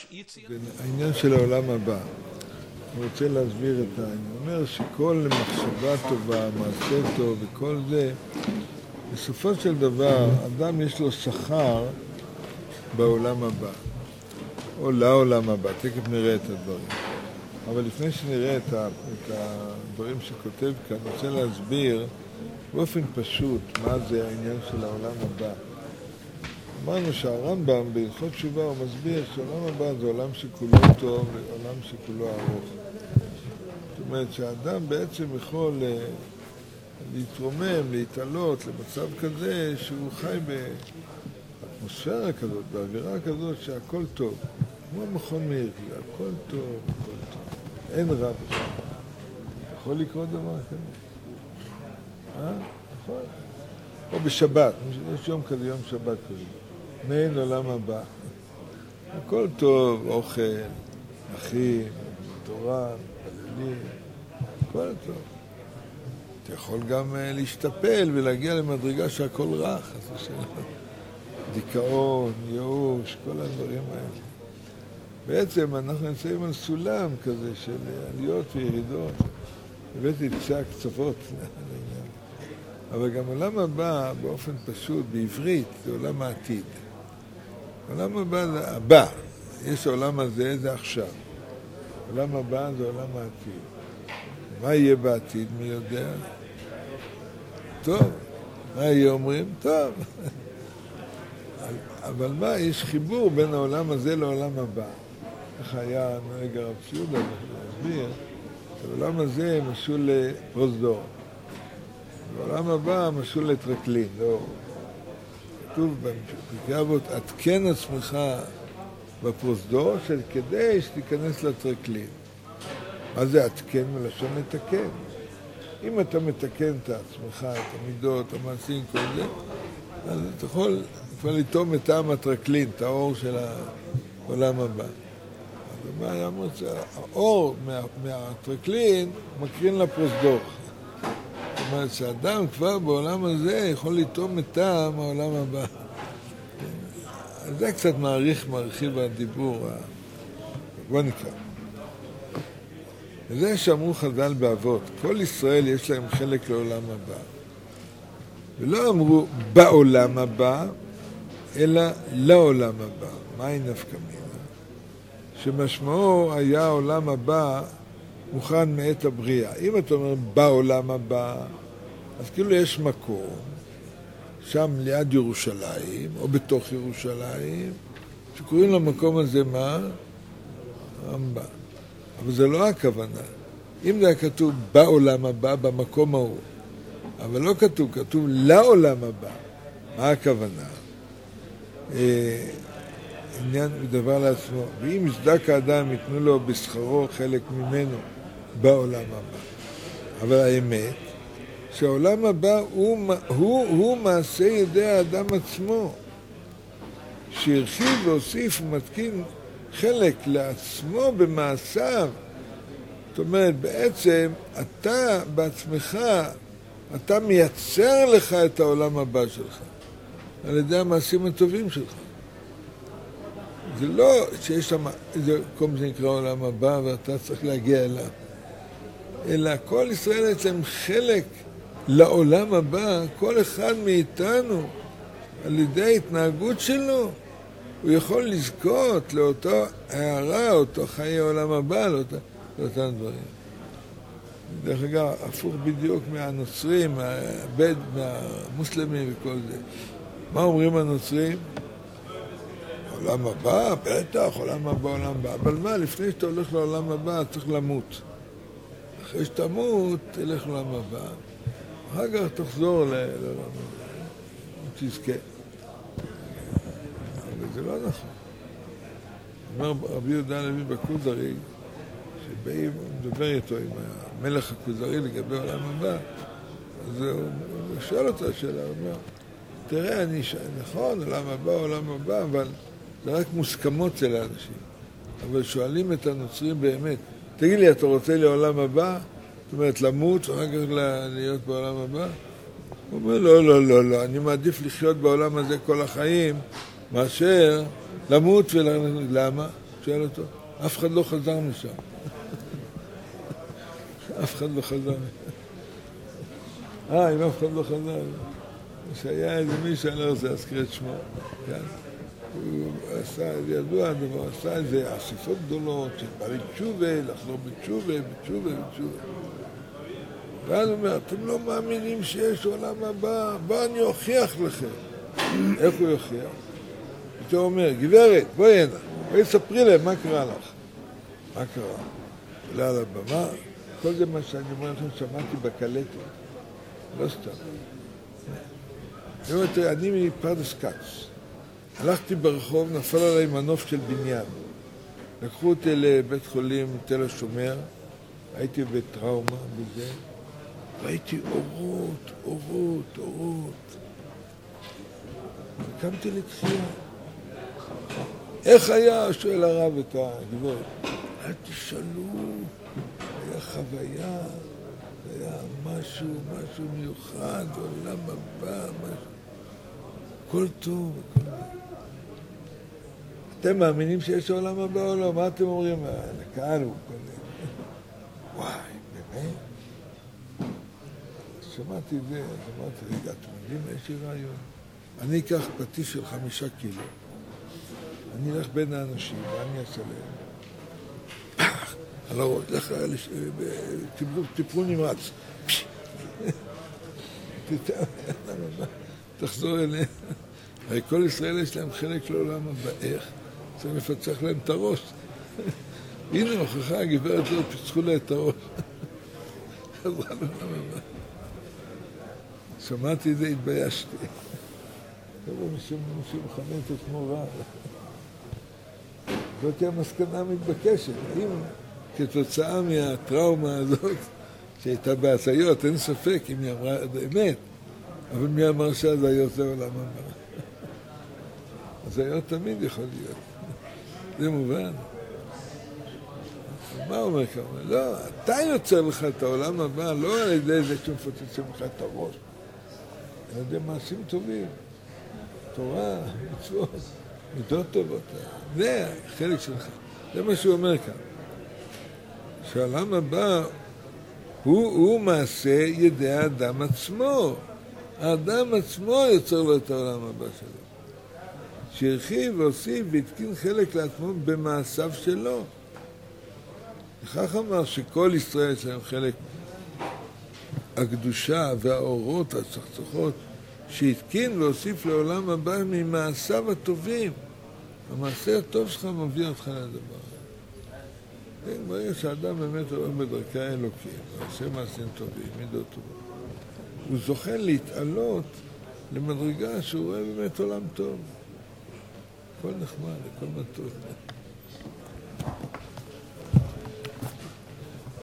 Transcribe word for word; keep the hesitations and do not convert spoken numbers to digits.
העניין של העולם הבא. אני רוצה להסביר את העניין. הוא אומר שכל מחשבה טובה, מעשה טוב וכל זה, בסופו של דבר, אדם יש לו שכר בעולם הבא, או לעולם הבא. תכף נראה את הדברים. אבל לפני שנראה את הדברים שכותב כאן, אני רוצה להסביר באופן פשוט מה זה העניין של העולם הבא. אמרנו שהרמב"ם בהלכות תשובה הוא מסביר שהעולם הבא זה עולם שכולו טוב ועולם שכולו ארוך. זאת אומרת שהאדם בעצם יכול להתרומם, להתעלות למצב כזה שהוא חי באטמוספירה כזאת, באווירה כזאת שהכל טוב. כמו מכון מאיר, הכל טוב, הכל טוב. אין רע בשביל. יכול לקרות דבר כזה? אה? נכון. או בשבת, יש יום כזה, יום שבת כזה. מעין עולם הבא. הכל טוב, אוכל, אחים, תורה, פללים, הכל טוב. אתה יכול גם להשתפל ולהגיע למדרגה שהכל רך, דיכאון, ייאוש, כל הדברים האלה. בעצם אנחנו נמצאים על סולם כזה של עליות וירידות. הבאתי את קצה הקצוות לעניין. אבל גם עולם הבא, באופן פשוט, בעברית, זה עולם העתיד. עולם הבא זה הבא. יש העולם הזה, זה עכשיו. עולם הבא זה עולם העתיד. מה יהיה בעתיד, מי יודע? טוב. מה יהיה אומרים? טוב. אבל מה, יש חיבור בין העולם הזה לעולם הבא. איך היה נוהג הרב ציודה להסביר, העולם הזה משול לפרוזדור. בעולם הבא משול לטרקלין, לא. כתוב בפרקי אבות, עדכן עצמך בפרוזדור של כדי שתיכנס לטרקלין. מה זה עדכן? מלשון לתקן. אם אתה מתקן את עצמך, את המידות, המעשים, כל זה, אז אתה יכול כבר לטום את טעם הטרקלין, את האור של העולם הבא. ומה היה מוצא? האור מה, מהטרקלין מקרין לפרוזדור. זאת אומרת שאדם כבר בעולם הזה יכול לטום את טעם העולם הבא. זה קצת מעריך, מרחיב הדיבור. בוא נקרא. וזה שאמרו חז"ל באבות, כל ישראל יש להם חלק לעולם הבא. ולא אמרו בעולם הבא, אלא לעולם הבא. מהי נפקא מינה? שמשמעו היה העולם הבא מוכן מעת הבריאה. אם אתה אומר בעולם הבא, אז כאילו יש מקום, שם ליד ירושלים, או בתוך ירושלים, שקוראים למקום הזה מה? רמב"ם. אבל זה לא הכוונה. אם זה היה כתוב בעולם הבא, במקום ההוא, אבל לא כתוב, כתוב לעולם הבא. מה הכוונה? עניין ודבר לעצמו. ואם יצדק האדם, יתנו לו בשכרו חלק ממנו בעולם הבא. אבל האמת, שהעולם הבא הוא, הוא, הוא מעשה ידי האדם עצמו. שהרחיב והוסיף ומתקין חלק לעצמו במעשיו. זאת אומרת, בעצם אתה בעצמך, אתה מייצר לך את העולם הבא שלך. על ידי המעשים הטובים שלך. זה לא שיש שם איזה מקום שנקרא עולם הבא ואתה צריך להגיע אליו. אלא כל ישראל אצלם חלק לעולם הבא, כל אחד מאיתנו, על ידי ההתנהגות שלו, הוא יכול לזכות לאותו הערה, אותו חיי העולם הבא, לאותה, לאותם דברים. דרך אגב, הפוך בדיוק מהנוצרים, מהבד, מהמוסלמים וכל זה. מה אומרים הנוצרים? עולם הבא, בטח, עולם הבא, עולם הבא. אבל מה, לפני שאתה הולך לעולם הבא, צריך למות. אחרי שתמות, תלך לעולם הבא. אחר כך תחזור לעולם הבא. תזכה. אבל זה לא נכון. אומר רבי יהודה הלוי בכוזרי, שבאים, מדבר איתו עם המלך הכוזרי לגבי עולם הבא, אז הוא שואל אותה שאלה, הוא אומר, תראה, אני נכון, עולם הבא, עולם הבא, אבל זה רק מוסכמות של האנשים. אבל שואלים את הנוצרים באמת, תגיד לי, אתה רוצה לעולם הבא? זאת אומרת, למות ואחר כך להיות בעולם הבא? הוא אומר, לא, לא, לא, לא, אני מעדיף לחיות בעולם הזה כל החיים, מאשר למות ולמה? שואל אותו, אף אחד לא חזר משם. אף אחד לא חזר. אה, אם אף אחד לא חזר. שהיה איזה מישהו, אני לא רוצה להזכיר את שמו. כן? הוא עשה, ידוע הדבר, הוא עשה איזה אסיפות גדולות של ברי תשובה, לחזור בתשובה, בתשובה, בתשובה. ואז הוא אומר, אתם לא מאמינים שיש עולם הבא, בוא אני אוכיח לכם. איך הוא יוכיח? הוא אומר, גברת, בואי הנה, בואי ספרי להם מה קרה לך. מה קרה? עולה על הבמה, כל זה מה שאני אומר לכם, שמעתי בקלטת. לא סתם. אני אומר, אני מפרדס כץ. הלכתי ברחוב, נפל עליי מנוף של בניין. לקחו אותי לבית חולים תל השומר, הייתי בטראומה בזה, ראיתי אורות, אורות, אורות. קמתי לתחייה. איך היה? שואל הרב את הגברת. אל תשאלו, היה חוויה, היה משהו, משהו מיוחד, עולם הבא, משהו. הכל טוב, הכל טוב. אתם מאמינים שיש עולם הבא או לא? מה אתם אומרים? לקהל הוא כזה. וואי, באמת? שמעתי את זה, אז אמרתי, רגע, אתם יודעים איזה רעיון? אני אקח פטיש של חמישה קילו, אני אלך בין האנשים, ואני אעשה להם. פח! על הראש, לך, טיפול נמרץ. תחזור אליהם. הרי כל ישראל יש להם חלק לעולם הבא. איך? צריך לפצח להם את הראש. הנה הוכחה, הגברת הזאת, פיצחו לה את הראש. חזרה לעולם הבא. שמעתי את זה, התביישתי. טוב, משום מכנה את עצמו רע. זאת המסקנה המתבקשת. אם כתוצאה מהטראומה הזאת, שהייתה בהזיות, אין ספק אם היא אמרה אמת, אבל מי אמר שהזיות זה עולם הבא? הזיות תמיד יכול להיות. זה מובן. מה אומר כאן? לא, אתה יוצר לך את העולם הבא, לא על ידי זה שמפוצצים לך את הראש. על ידי מעשים טובים. תורה, מצוות, מידות טובות. זה החלק שלך. זה מה שהוא אומר כאן. שהעולם הבא הוא, הוא מעשה ידי האדם עצמו. האדם עצמו יוצר לו את העולם הבא שלו. שהרחיב והוסיף והתקין חלק לעצמו במעשיו שלו. לכך אמר שכל ישראל יש להם חלק הקדושה והאורות והצחצחות שהתקין והוסיף לעולם הבא ממעשיו הטובים. המעשה הטוב שלך מביא אותך לדבר. כן, ברגע שהאדם באמת הולך בדרכי האלוקים, ועושה מעשים טובים, מידות טובות, הוא זוכה להתעלות למדרגה שהוא רואה באמת עולם טוב. הכל נחמד, הכל מתוק.